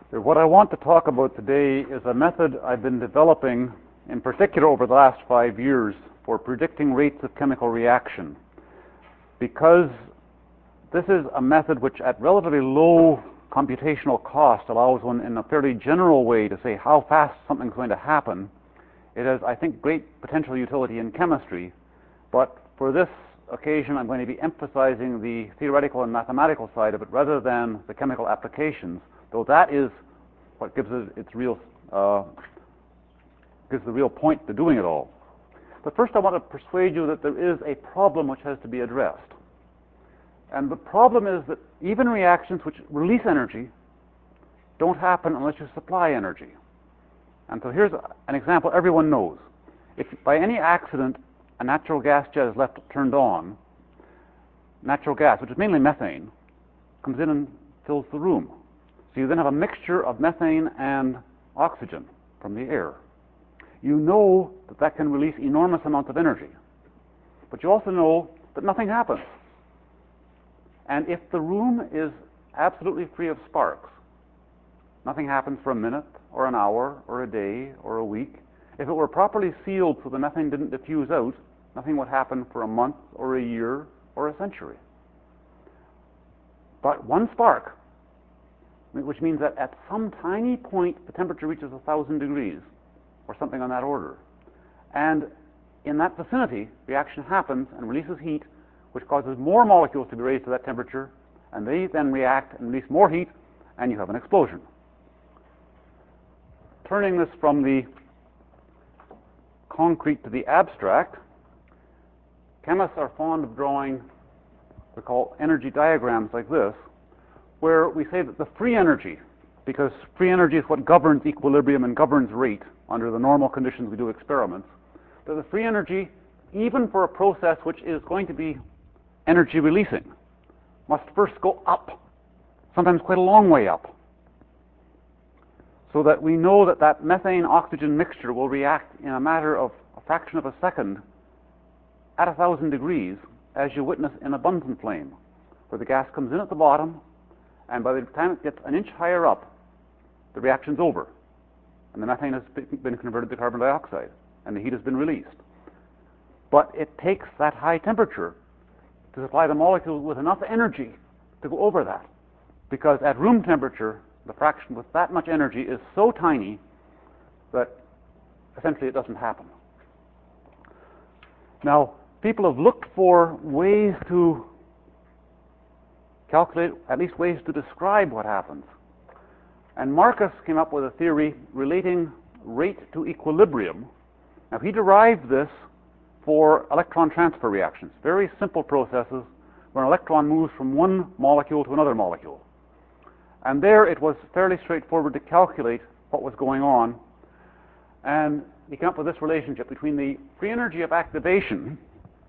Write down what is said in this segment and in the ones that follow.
What I want to talk about today is a method I've been developing, in particular over the last 5 years, for predicting rates of chemical reaction. Because this is a method which, at relatively low computational cost, allows one in a fairly general way to say how fast something's going to happen. It has, I think, great potential utility in chemistry, but for this occasion I'm going to be emphasizing the theoretical and mathematical side of it rather than the chemical applications, though that is what gives it its real gives the real point to doing it all. But first I want to persuade you that there is a problem which has to be addressed. And the problem is that even reactions which release energy don't happen unless you supply energy. And so here's an example everyone knows. If by any accident a natural gas jet is left turned on, natural gas, which is mainly methane, comes in and fills the room. So you then have a mixture of methane and oxygen from the air. You know that that can release enormous amounts of energy. But you also know that nothing happens. And if the room is absolutely free of sparks, nothing happens for a minute or an hour or a day or a week. If it were properly sealed so the methane didn't diffuse out, nothing would happen for a month or a year or a century. But one spark, which means that at some tiny point the temperature reaches 1,000 degrees or something on that order. And in that vicinity, reaction happens and releases heat, which causes more molecules to be raised to that temperature, and they then react and release more heat, and you have an explosion. Turning this from the concrete to the abstract, chemists are fond of drawing what we call energy diagrams like this, where we say that the free energy, because free energy is what governs equilibrium and governs rate under the normal conditions we do experiments, that the free energy, even for a process which is going to be energy releasing, must first go up, sometimes quite a long way up, so that we know that that methane-oxygen mixture will react in a matter of a fraction of a second at 1,000 degrees, as you witness in a Bunsen flame, where the gas comes in at the bottom, and by the time it gets an inch higher up, the reaction's over, and the methane has been converted to carbon dioxide, and the heat has been released. But it takes that high temperature to supply the molecules with enough energy to go over that, because at room temperature, the fraction with that much energy is so tiny that essentially it doesn't happen. Now, people have looked for ways to calculate, at least ways to describe what happens. And Marcus came up with a theory relating rate to equilibrium. Now, he derived this for electron transfer reactions, very simple processes where an electron moves from one molecule to another molecule. And there it was fairly straightforward to calculate what was going on. And he came up with this relationship between the free energy of activation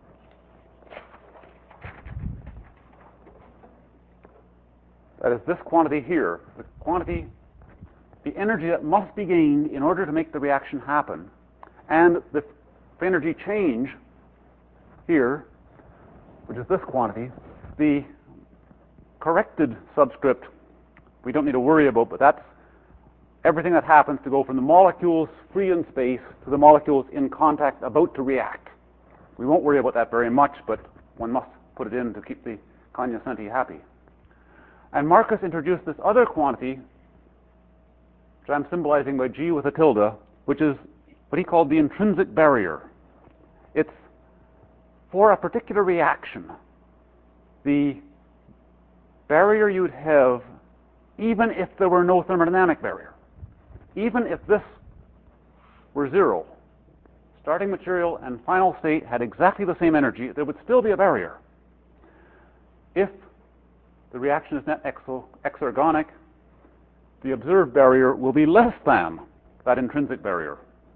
that is this quantity here, the energy that must be gained in order to make the reaction happen, and the free energy change here, which is this quantity, the corrected subscript we don't need to worry about, but that's everything that happens to go from the molecules free in space to the molecules in contact about to react. We won't worry about that very much, but one must put it in to keep the cognoscenti happy. And Marcus introduced this other quantity, which I'm symbolizing by G with a tilde, which is what he called the intrinsic barrier. It's for a particular reaction, the barrier you'd have even if there were no thermodynamic barrier. Even if this were zero, starting material and final state had exactly the same energy, there would still be a barrier. If the reaction is net exergonic, the observed barrier will be less than that intrinsic barrier.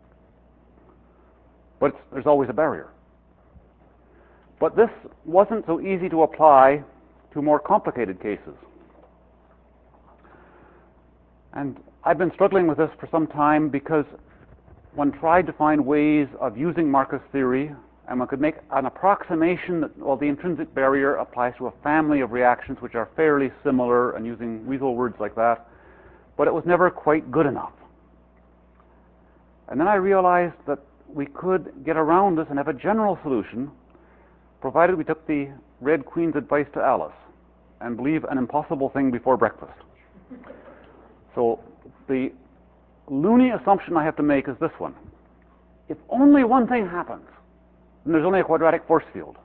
But there's always a barrier. But this wasn't so easy to apply to more complicated cases. And I've been struggling with this for some time because one tried to find ways of using Marcus theory, and one could make an approximation that, well, the intrinsic barrier applies to a family of reactions which are fairly similar, and using weasel words like that. but it was never quite good enough. And then I realized that we could get around this and have a general solution, provided we took the Red Queen's advice to Alice and believe an impossible thing before breakfast. So the loony assumption I have to make is this one. If only one thing happens, then there's only a quadratic force field.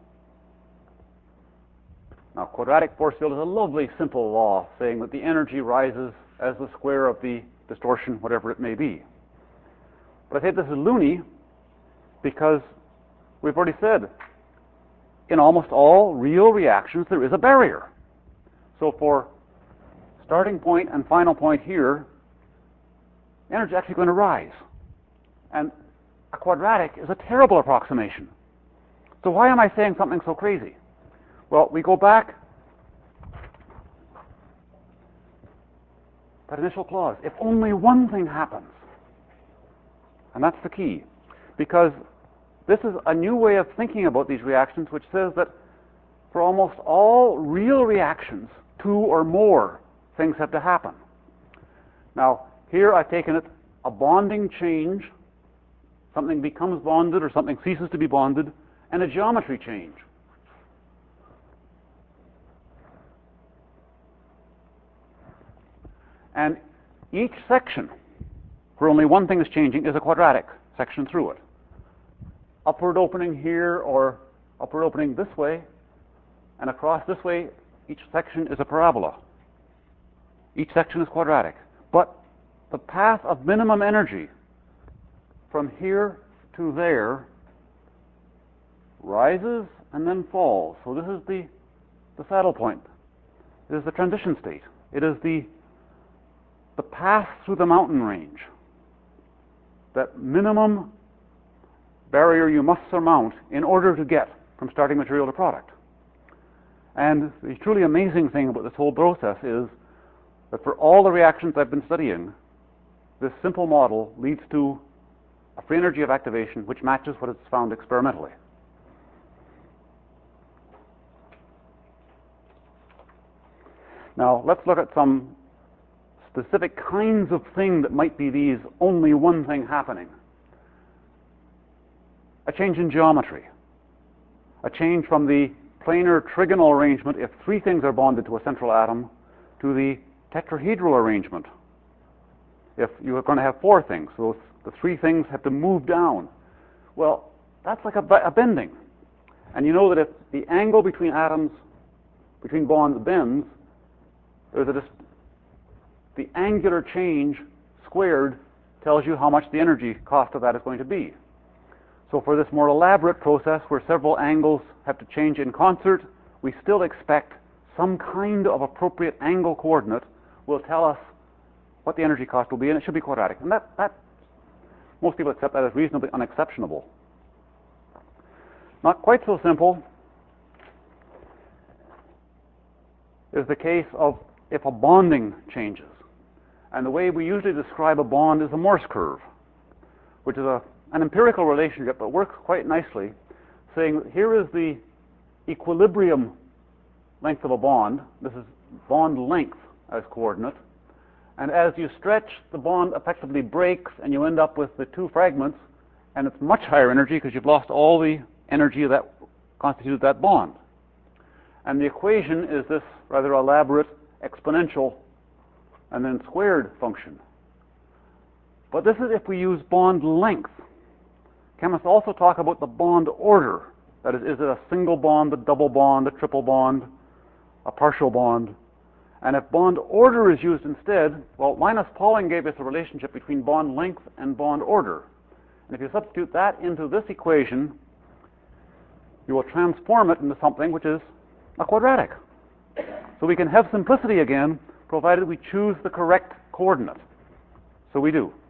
Now, quadratic force field is a lovely, simple law saying that the energy rises as the square of the distortion, whatever it may be. But I say this is loony because we've already said in almost all real reactions there is a barrier. So for starting point and final point here, energy is actually going to rise. And a quadratic is a terrible approximation. So why am I saying something so crazy? Well, we go back that initial clause. If only one thing happens. And that's the key. Because this is a new way of thinking about these reactions, which says that for almost all real reactions, two or more things have to happen. Now, here I've taken it a bonding change, something becomes bonded or something ceases to be bonded, and a geometry change. And each section, where only one thing is changing, is a quadratic section through it. Upward opening here or upward opening this way, and across this way, each section is a parabola. Each section is quadratic. But the path of minimum energy from here to there rises and then falls. So this is the saddle point. It is the transition state. It is the path through the mountain range. That minimum barrier you must surmount in order to get from starting material to product. And the truly amazing thing about this whole process is that for all the reactions I've been studying, this simple model leads to a free energy of activation which matches what is found experimentally. Now, let's look at some specific kinds of thing that might be these only one thing happening. A change in geometry. A change from the planar trigonal arrangement, if three things are bonded to a central atom, to the tetrahedral arrangement. If you are going to have four things, so the three things have to move down. Well, that's like a bending. And you know that if the angle between atoms, between bonds bends, there's the angular change squared tells you how much the energy cost of that is going to be. So for this more elaborate process where several angles have to change in concert, we still expect some kind of appropriate angle coordinate will tell us what the energy cost will be, and it should be quadratic. And that most people accept that as reasonably unexceptionable. Not quite so simple is the case of if a bonding changes. And the way we usually describe a bond is a Morse curve, which is an empirical relationship that works quite nicely, saying that here is the equilibrium length of a bond. This is bond length as coordinate. And as you stretch, the bond effectively breaks, and you end up with the two fragments, and it's much higher energy because you've lost all the energy that constituted that bond. And the equation is this rather elaborate exponential and then squared function. But this is if we use bond length. Chemists also talk about the bond order. That is it a single bond, a double bond, a triple bond, a partial bond? And if bond order is used instead, well, Linus Pauling gave us a relationship between bond length and bond order. And if you substitute that into this equation, you will transform it into something which is a quadratic. So we can have simplicity again, provided we choose the correct coordinate. So we do.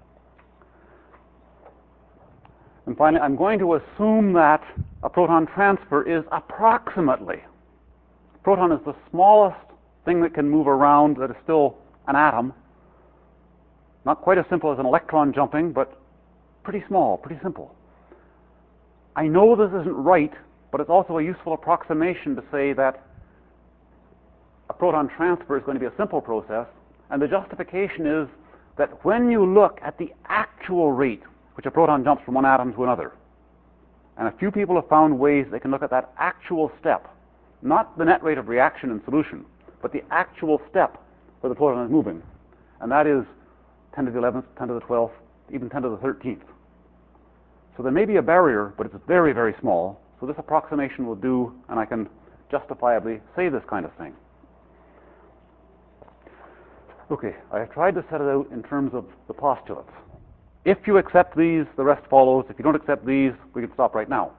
And finally, I'm going to assume that a proton transfer is approximately. Proton is the smallest thing that can move around that is still an atom. Not quite as simple as an electron jumping, but pretty small, pretty simple. I know this isn't right, but it's also a useful approximation to say that a proton transfer is going to be a simple process, And the justification is that when you look at the actual rate which a proton jumps from one atom to another, and a few people have found ways they can look at that actual step, not the net rate of reaction in solution, but the actual step where the proton is moving, and that is 10 to the 11th, 10 to the 12th, even 10 to the 13th. So there may be a barrier, but it's very, very small. So this approximation will do, and I can justifiably say this kind of thing. Okay, I have tried to set it out in terms of the postulates. If you accept these, the rest follows. If you don't accept these, we can stop right now.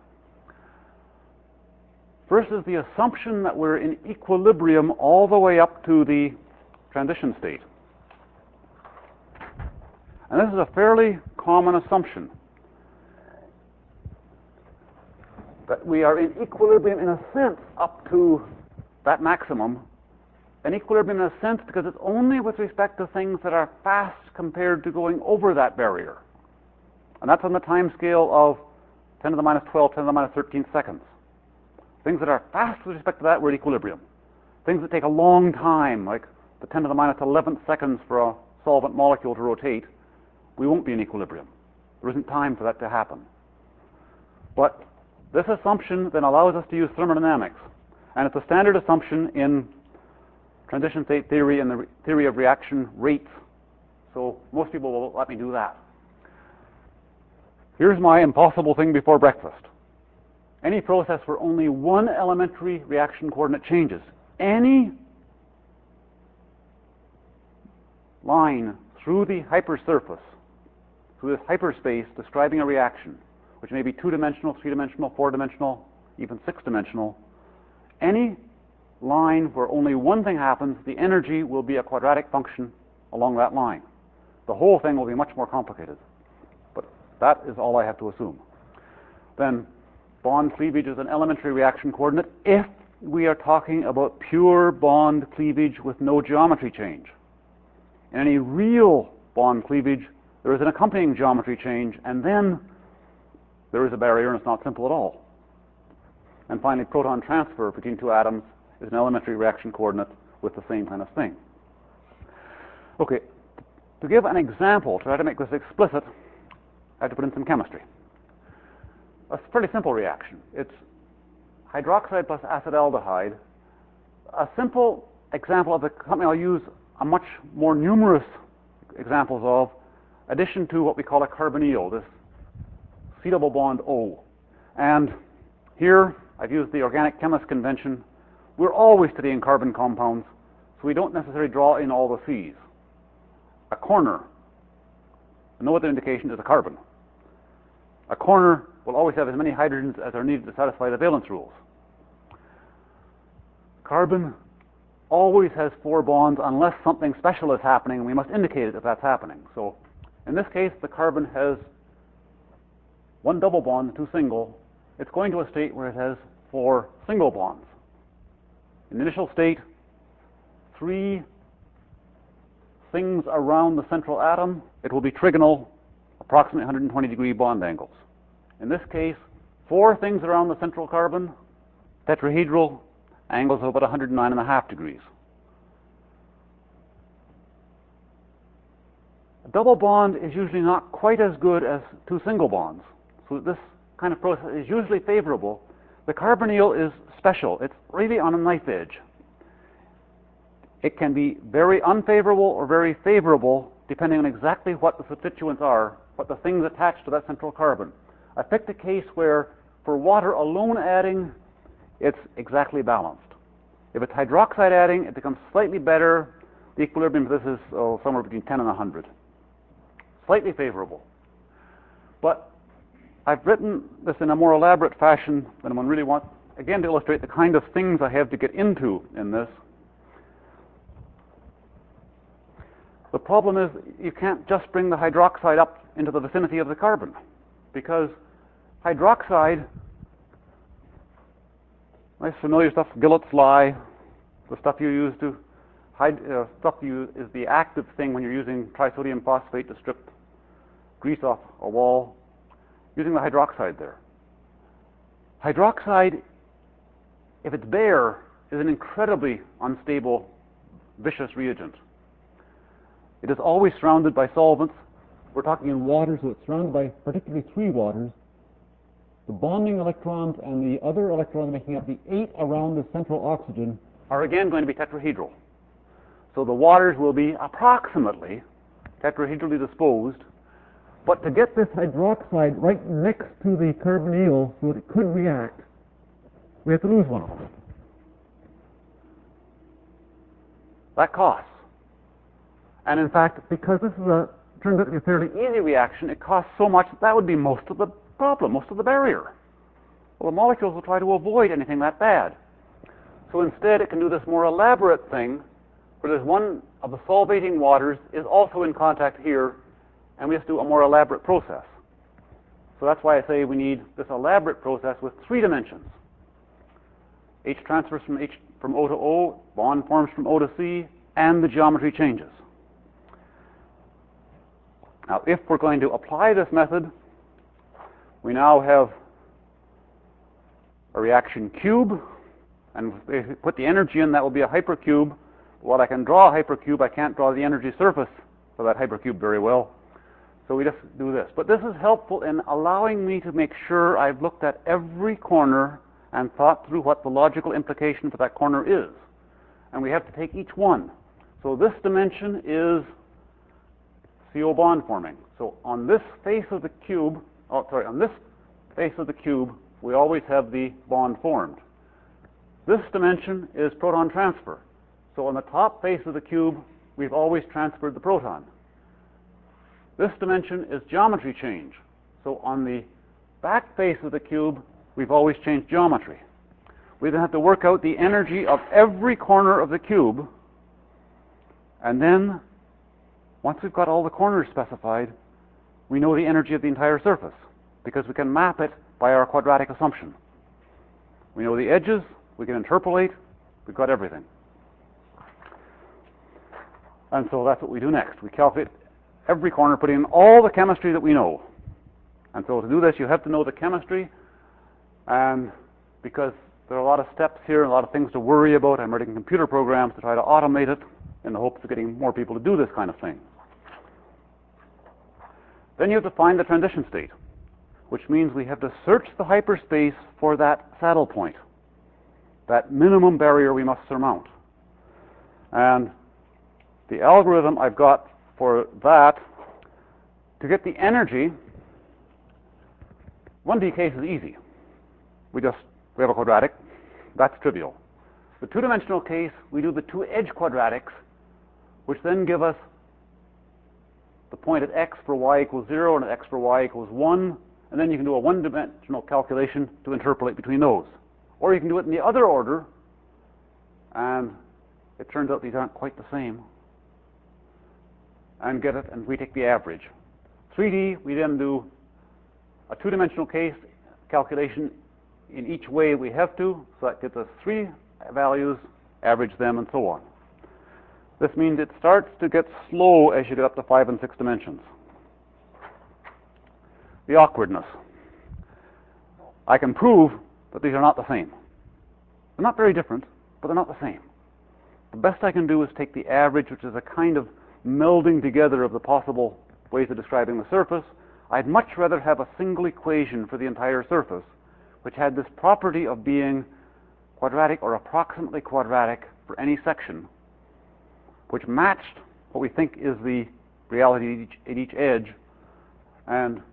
First is the assumption that we're in equilibrium all the way up to the transition state. And this is a fairly common assumption, that we are in equilibrium in a sense up to that maximum. An equilibrium in a sense because it's only with respect to things that are fast compared to going over that barrier. And that's on the time scale of 10 to the minus 12, 10 to the minus 13 seconds. Things that are fast with respect to that, we're at equilibrium. Things that take a long time, like the 10 to the minus 11th seconds for a solvent molecule to rotate, we won't be in equilibrium. There isn't time for that to happen. But this assumption then allows us to use thermodynamics. And it's a standard assumption in transition state theory and the theory of reaction rates. So most people will let me do that. Here's my impossible thing before breakfast. Any process where only one elementary reaction coordinate changes, any line through the hypersurface, through this hyperspace describing a reaction, which may be 2-dimensional, 3-dimensional, 4-dimensional, even 6-dimensional, any line where only one thing happens, the energy will be a quadratic function along that line. The whole thing will be much more complicated. But that is all I have to assume. Then bond cleavage is an elementary reaction coordinate if we are talking about pure bond cleavage with no geometry change. In any real bond cleavage, there is an accompanying geometry change, and then there is a barrier, and it's not simple at all. And finally, proton transfer between two atoms is an elementary reaction coordinate with the same kind of thing. Okay, to give an example, to try to make this explicit, I have to put in some chemistry. A fairly simple reaction. It's hydroxide plus acetaldehyde. A simple example of something I'll use a much more numerous examples of, addition to what we call a carbonyl, this C double bond O. And here I've used the organic chemist convention. We're always studying carbon compounds, so we don't necessarily draw in all the C's. A corner, no other indication, is a carbon. A corner will always have as many hydrogens as are needed to satisfy the valence rules. Carbon always has 4 bonds unless something special is happening, and we must indicate it if that's happening. So in this case, the carbon has 1 double bond and 2 single. It's going to a state where it has 4 single bonds. In the initial state, 3 things around the central atom, it will be trigonal, approximately 120-degree bond angles. In this case, 4 things around the central carbon, tetrahedral, angles of about 109.5 degrees. A double bond is usually not quite as good as 2 single bonds. So this kind of process is usually favorable. The carbonyl is special. It's really on a knife edge. It can be very unfavorable or very favorable depending on exactly what the substituents are, what the things attached to that central carbon. I picked a case where for water alone adding, it's exactly balanced. If it's hydroxide adding, it becomes slightly better. The equilibrium for this is somewhere between 10 and 100. Slightly favorable. But I've written this in a more elaborate fashion than one really wants, again, to illustrate the kind of things I have to get into in this. The problem is you can't just bring the hydroxide up into the vicinity of the carbon, because hydroxide, nice familiar stuff, Gillet's lye, the stuff you use to is the active thing when you're using trisodium phosphate to strip grease off a wall, using the hydroxide there. Hydroxide, if it's bare, is an incredibly unstable, vicious reagent. It is always surrounded by solvents. We're talking in water, so it's surrounded by particularly 3 waters. The bonding electrons and the other electrons making up the 8 around the central oxygen are again going to be tetrahedral. So the waters will be approximately tetrahedrally disposed. But to get this hydroxide right next to the carbonyl so that it could react, we have to lose one of them. That costs. And in fact, because this turns out to be a fairly easy reaction, it costs so much that would be most of the problem, most of the barrier. Well, the molecules will try to avoid anything that bad. So instead, it can do this more elaborate thing, where there's one of the solvating waters is also in contact here, and we just do a more elaborate process. So that's why I say we need this elaborate process with 3 dimensions. H transfers from O to O, bond forms from O to C, and the geometry changes. Now, if we're going to apply this method, we now have a reaction cube, and if we put the energy in, that will be a hypercube. While I can draw a hypercube, I can't draw the energy surface for that hypercube very well. So we just do this. But this is helpful in allowing me to make sure I've looked at every corner and thought through what the logical implication for that corner is. And we have to take each one. So this dimension is CO bond forming. So on this face of the cube, on this face of the cube, we always have the bond formed. This dimension is proton transfer. So on the top face of the cube, we've always transferred the proton. This dimension is geometry change. So on the back face of the cube, we've always changed geometry. We then have to work out the energy of every corner of the cube, and then once we've got all the corners specified, we know the energy of the entire surface, because we can map it by our quadratic assumption. We know the edges, we can interpolate, we've got everything. And so that's what we do next. We calculate every corner, putting in all the chemistry that we know. And so to do this, you have to know the chemistry, and because there are a lot of steps here and a lot of things to worry about, I'm writing computer programs to try to automate it in the hopes of getting more people to do this kind of thing. Then you have to find the transition state, which means we have to search the hyperspace for that saddle point, that minimum barrier we must surmount. And the algorithm I've got for that, to get the energy, 1D case is easy. We have a quadratic. That's trivial. The 2-dimensional case, we do the 2 edge quadratics, which then give us the point at x for y equals 0 and at x for y equals 1, and then you can do a 1-dimensional calculation to interpolate between those. Or you can do it in the other order, and it turns out these aren't quite the same, and get it, and we take the average. 3D, we then do a 2-dimensional case calculation in each way we have to, so that gets us 3 values, average them, and so on. This means it starts to get slow as you get up to 5 and 6 dimensions. The awkwardness. I can prove that these are not the same. They're not very different, but they're not the same. The best I can do is take the average, which is a kind of melding together of the possible ways of describing the surface. I'd much rather have a single equation for the entire surface, which had this property of being quadratic or approximately quadratic for any section, which matched what we think is the reality at each edge, and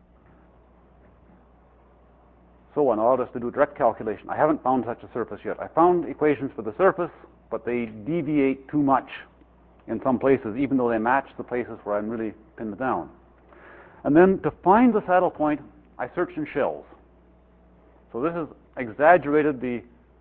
so on. Allowed us to do direct calculation. I haven't found such a surface yet. I found equations for the surface, but they deviate too much in some places, even though they match the places where I'm really pinned down. And then to find the saddle point, I search in shells. So this is exaggerated. The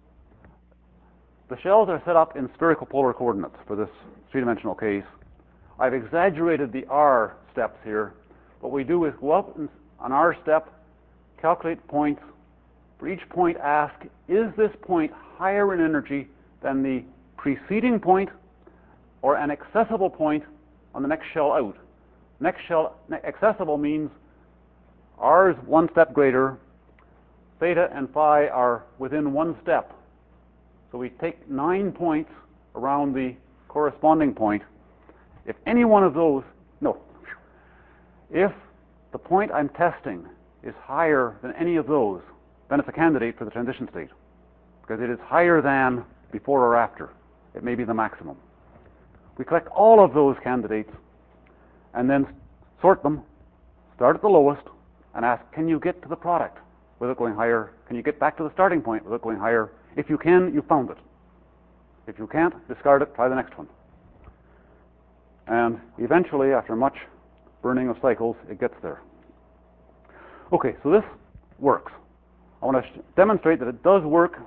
shells are set up in spherical polar coordinates for this 3-dimensional case. I've exaggerated the R steps here. What we do is go up on R step, calculate points. For each point, ask, is this point higher in energy than the preceding point or an accessible point on the next shell out? Next shell accessible means R is 1 step greater, theta and phi are within 1 step. So we take 9 points around the corresponding point, If any one of those, no, if the point I'm testing is higher than any of those, then it's a candidate for the transition state, because it is higher than before or after. It may be the maximum. We collect all of those candidates and then sort them, start at the lowest, and ask, can you get to the product without going higher? Can you get back to the starting point without going higher? If you can, you found it. If you can't, discard it, try the next one. And eventually, after much burning of cycles, it gets there. Okay, so this works. I want to demonstrate that it does work.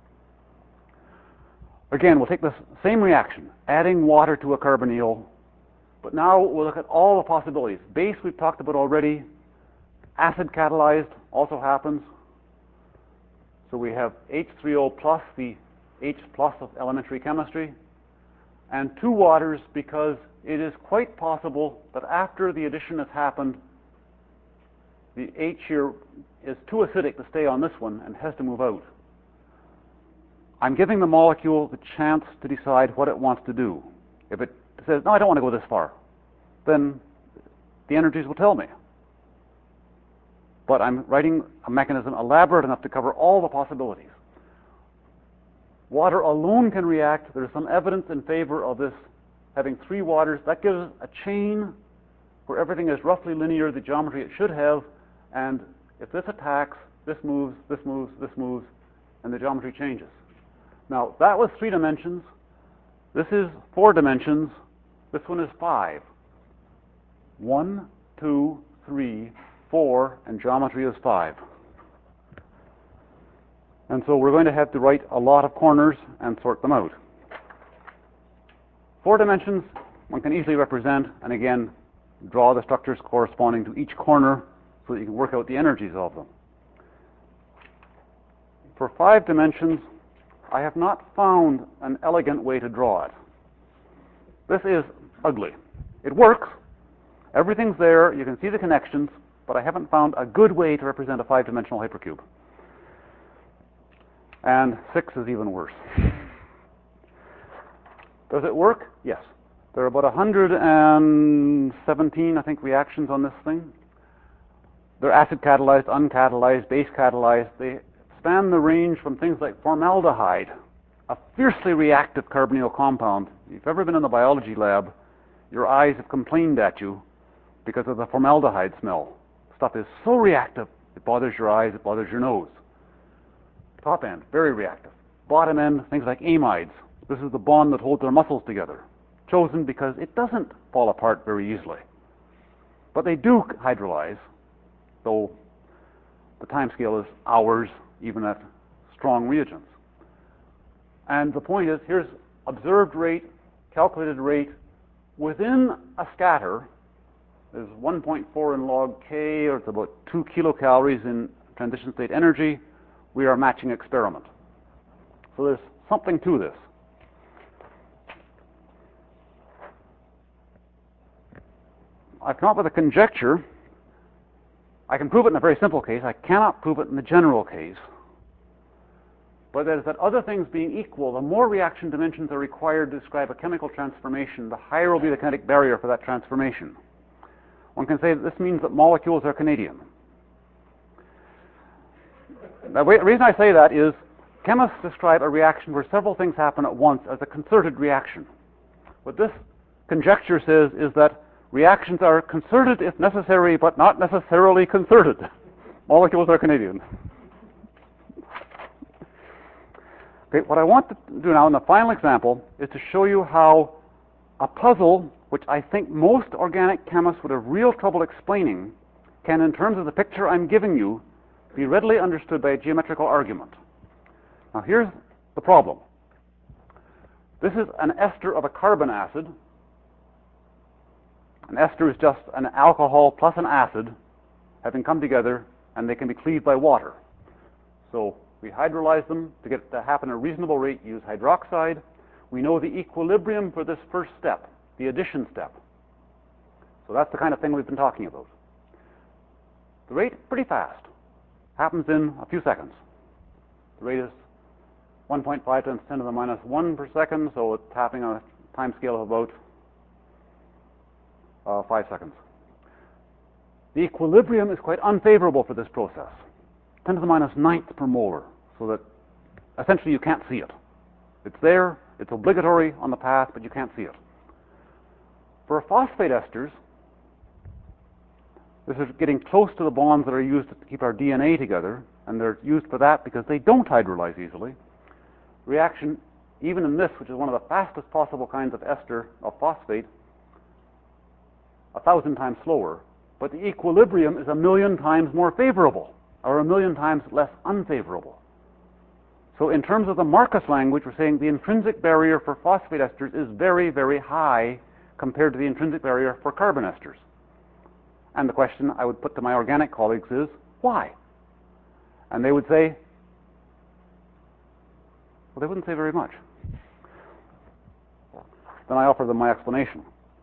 Again, we'll take this same reaction, adding water to a carbonyl, but now we'll look at all the possibilities. Base we've talked about already. Acid catalyzed also happens. So we have H3O plus, the H plus of elementary chemistry, and two waters, because it is quite possible that after the addition has happened, the H here is too acidic to stay on this one and has to move out. I'm giving the molecule the chance to decide what it wants to do. If it says, no, I don't want to go this far, then the energies will tell me. But I'm writing a mechanism elaborate enough to cover all the possibilities. Water alone can react. There's some evidence in favor of this having three waters. That gives a chain where everything is roughly linear, the geometry it should have, and if this attacks, this moves, this moves, this moves, and the geometry changes. Now, that was 3 dimensions. This is 4 dimensions. This one is 5. 1, 2, 3, 4, and geometry is 5. And so we're going to have to write a lot of corners and sort them out. 4 dimensions one can easily represent, and again, draw the structures corresponding to each corner so that you can work out the energies of them. For 5 dimensions, I have not found an elegant way to draw it. This is ugly. It works. Everything's there. You can see the connections, but I haven't found a good way to represent a 5-dimensional hypercube. And 6 is even worse. Does it work? Yes. There are about 117, I think, reactions on this thing. They're acid catalyzed, uncatalyzed, base catalyzed. They span the range from things like formaldehyde, a fiercely reactive carbonyl compound. If you've ever been in the biology lab, your eyes have complained at you because of the formaldehyde smell. Stuff is so reactive, it bothers your eyes, it bothers your nose. Top end, very reactive. Bottom end, things like amides. This is the bond that holds our muscles together. Chosen because it doesn't fall apart very easily. But they do hydrolyze, though the time scale is hours, even at strong reagents. And the point is, here's observed rate, calculated rate. Within a scatter, there's 1.4 in log K, or it's about 2 kilocalories in transition state energy. We are matching experiment. So there's something to this. I've come up with a conjecture. I can prove it in a very simple case. I cannot prove it in the general case. But that is that other things being equal, the more reaction dimensions are required to describe a chemical transformation, the higher will be the kinetic barrier for that transformation. One can say that this means that molecules are Canadian. The reason I say that is chemists describe a reaction where several things happen at once as a concerted reaction. What this conjecture says is that reactions are concerted if necessary, but not necessarily concerted. Molecules are Canadian. Okay, what I want to do now in the final example is to show you how a puzzle, which I think most organic chemists would have real trouble explaining, can, in terms of the picture I'm giving you, be readily understood by a geometrical argument. Now here's the problem. This is an ester of a carbon acid. An ester is just an alcohol plus an acid having come together, and they can be cleaved by water. So we hydrolyze them to get it to happen at a reasonable rate, use hydroxide. We know the equilibrium for this first step, the addition step. So that's the kind of thing we've been talking about. The rate, pretty fast. Happens in a few seconds. The rate is 1.5 times 10 to the minus 1 per second, so it's happening on a time scale of about 5 seconds. The equilibrium is quite unfavorable for this process, 10 to the minus ninth per molar, so that essentially you can't see it. It's there, it's obligatory on the path, but you can't see it. For phosphate esters, this is getting close to the bonds that are used to keep our DNA together, and they're used for that because they don't hydrolyze easily. Reaction, even in this, which is one of the fastest possible kinds of ester of phosphate, 1,000 times slower, but the equilibrium is 1,000,000 times more favorable, or 1,000,000 times less unfavorable. So in terms of the Marcus language, we're saying the intrinsic barrier for phosphate esters is very, very high compared to the intrinsic barrier for carbon esters. And the question I would put to my organic colleagues is, why? And they would say, well, they wouldn't say very much. Then I offer them my explanation.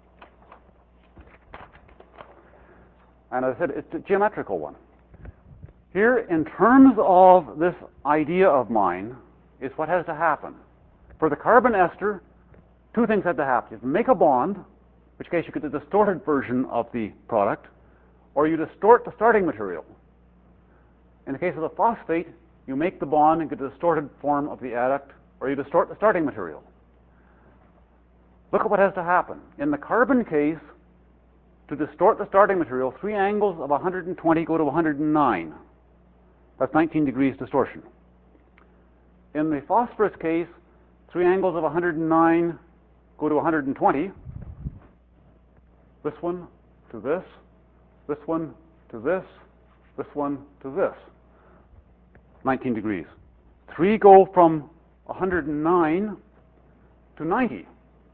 And as I said, it's a geometrical one. Here, in terms of this idea of mine, is what has to happen. For the carbon ester, two things had to happen. You have to make a bond, in which case you get the distorted version of the product, or you distort the starting material. In the case of the phosphate, you make the bond and get the distorted form of the adduct, or you distort the starting material. Look at what has to happen. In the carbon case, to distort the starting material, 3 angles of 120 go to 109. That's 19 degrees distortion. In the phosphorus case, 3 angles of 109 go to 120. This one to this one to this one to this. 19 degrees. 3 go from 109 to 90.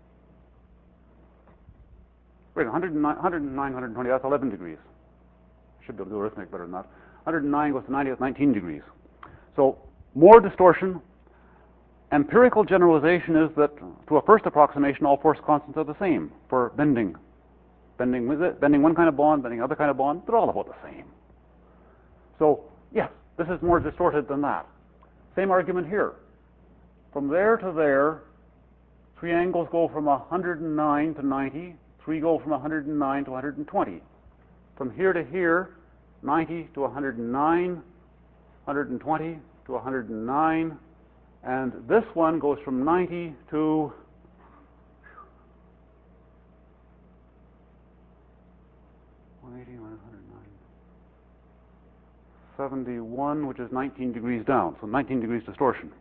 Wait, 109, 120, that's 11 degrees. Should be able to do arithmetic better than that. 109 goes to 90, that's 19 degrees. So more distortion. Empirical generalization is that, to a first approximation, all force constants are the same for bending. Bending one kind of bond, bending another kind of bond, they're all about the same. So, yes, this is more distorted than that. Same argument here. From there to there, 3 angles go from 109 to 90, 3 go from 109 to 120. From here to here, 90 to 109, 120 to 109, and this one goes from 90 to 180, 109, 71, which is 19 degrees down, so 19 degrees distortion.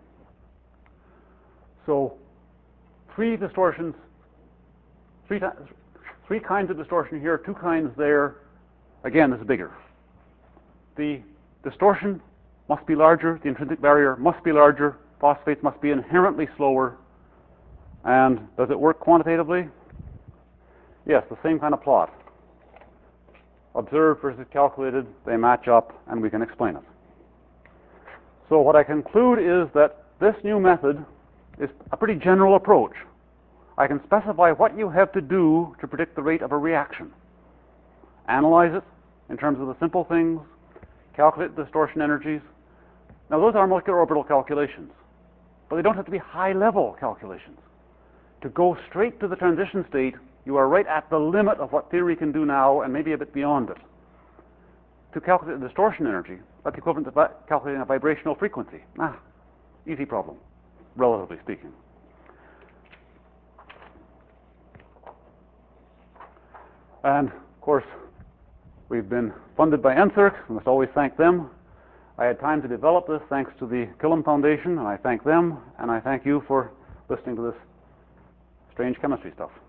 So 3 distortions, 3 kinds of distortion here, 2 kinds there. Again, this is bigger. The distortion must be larger, the intrinsic barrier must be larger, phosphates must be inherently slower. And does it work quantitatively? Yes, the same kind of plot. Observed versus calculated, they match up, and we can explain it. So what I conclude is that this new method is a pretty general approach. I can specify what you have to do to predict the rate of a reaction. Analyze it in terms of the simple things, calculate the distortion energies. Now those are molecular orbital calculations, but they don't have to be high-level calculations. To go straight to the transition state, you are right at the limit of what theory can do now, and maybe a bit beyond it. To calculate the distortion energy, that's equivalent to calculating a vibrational frequency. Easy problem, relatively speaking. And, of course, we've been funded by NSERC. We must always thank them. I had time to develop this thanks to the Killam Foundation, and I thank them, and I thank you for listening to this strange chemistry stuff.